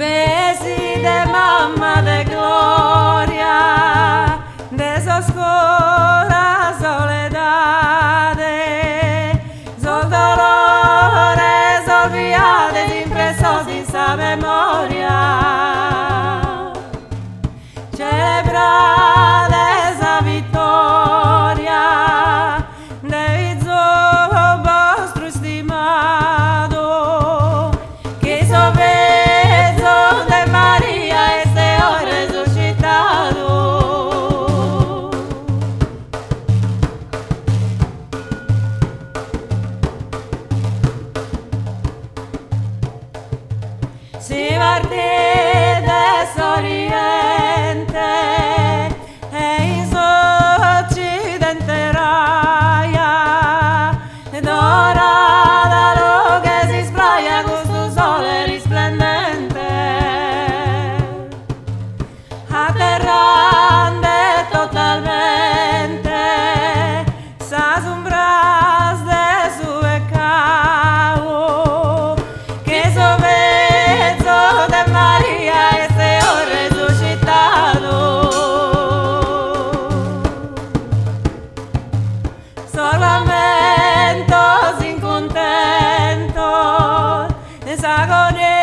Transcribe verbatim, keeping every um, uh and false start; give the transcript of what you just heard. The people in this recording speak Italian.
Besi de mamma de gloria, de oscura soledade, sol dolores olvidades impresos en sa memoria, celebrades a victoria de Izo vostro estimado, que sobezo de María este hoy resucitado. Si partì dell'Oriente e in s'Occidente raia, ed ora da lo che si splaya questo sole risplendente, atterrante totalmente sa sombras de sue cao, che sovezzo de María este hoy resucitado. Solamente sin contento, esa agonía